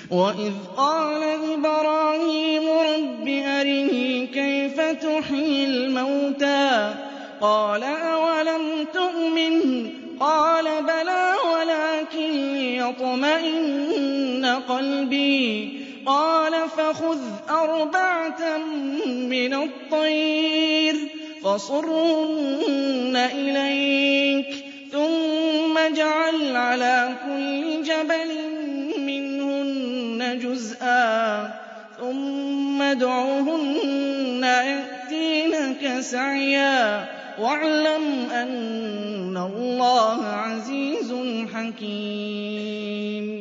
وَإِذْ قَالَ إِبْرَاهِيمُ رَبِّ أَرِنِي كَيْفَ تُحْيِي الْمَوْتَىٰ قَالَ أَوَلَمْ تُؤْمِنْ قَالَ بَلَىٰ وَلَٰكِن لِّيَطْمَئِنَّ قَلْبِي قَالَ فَخُذْ أَرْبَعَةً مِّنَ الطَّيْرِ فَصُرْهُنَّ إِلَيْكَ ثُمَّ اجْعَلْ عَلَىٰ كُلِّ جَبَلٍ مِّنْهُنَّ جُزْءًا ثُمَّ ادْعُهُنَّ يَأْتِينَكَ سَعْيًا وَاعْلَمْ أَنَّ اللَّهَ عَزِيزٌ حَكِيمٌ